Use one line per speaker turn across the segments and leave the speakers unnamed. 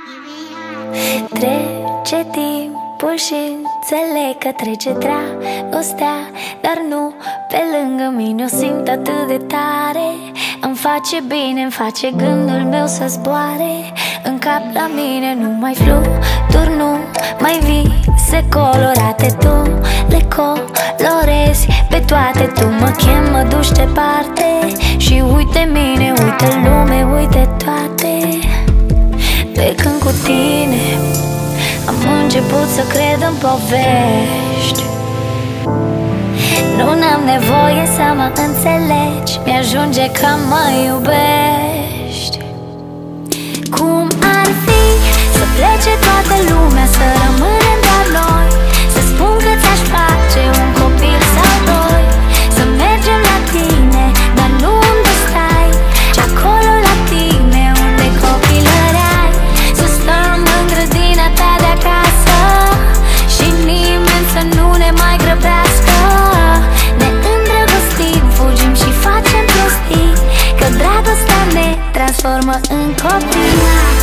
Trece timpul și înțeleg că trece dragostea, dar nu pe lângă mine. O simt atât de tare, îmi face bine, îmi face gândul meu să zboare. În cap la mine nu mai fluturi, nu mai vise colorate. Tu le colorezi pe toate, tu mă chem, mă duci departe. Și uite mine, uite lume, uite toate. De când cu tine am început să cred în povești, nu am nevoie să mă înțelegi, mi-ajunge că mă iubești. Cum ar fi să plece toată lumea, să rămânem doar noi, să spun că ți-aș face un copil sau doi, să mergem la tine, dar nu unde stai, ci acolo la tine unde copilărai. Să stăm în grădina ta de acasă și nimeni să nu ne mai grăbească. Ne îndrăgostim, fugim și facem prostii, că dragostea ne transformă în copii.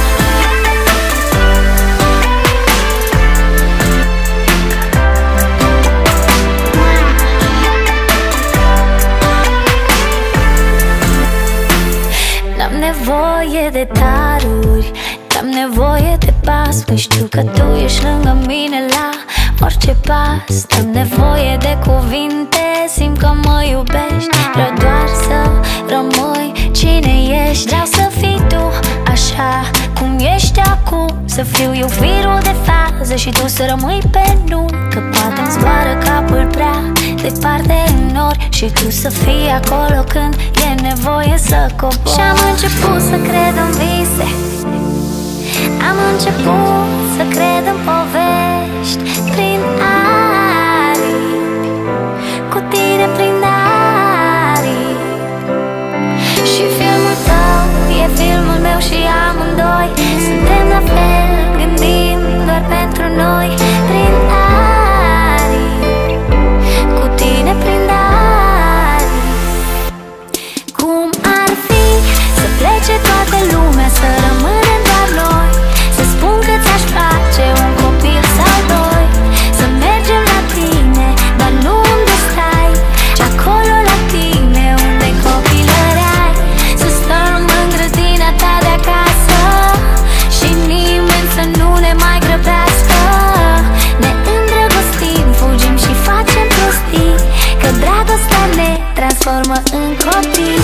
N-am nevoie de daruri, n-am nevoie de pas, că știu că tu ești lângă mine la orice pas. N-am nevoie de cuvinte, simt că mă iubești, vreau doar să rămâi cine ești. Vreau să fii tu așa cum ești acum, să fiu eu firul de fază și tu să rămâi pe nun. Că poate-mi zboară capul prea departe în nori și tu să fii acolo când e nevoie să cobor. Și-am început să cred în vise, am început să cred în povești, prin aripi, cu tine prin aripi. Și filmul tău e filmul meu și amândoi suntem la fel, gândim doar pentru noi. Prin aripi, cu tine prin aripi. Cum ar fi să plece toată lumea, să rămânem doar noi, să spun că ți-aș face un copil sau doi, să mergem la tine, dar nu unde stai, ci acolo la tine unde copilărai. Să stăm în grădina ta de acasă și nimeni să nu ne mai grăbească. Ne îndrăgostim, fugim și facem prostii, că dragostea ne transformă în copii.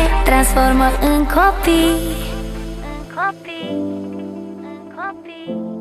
Transformă în copii, în copii, în copii.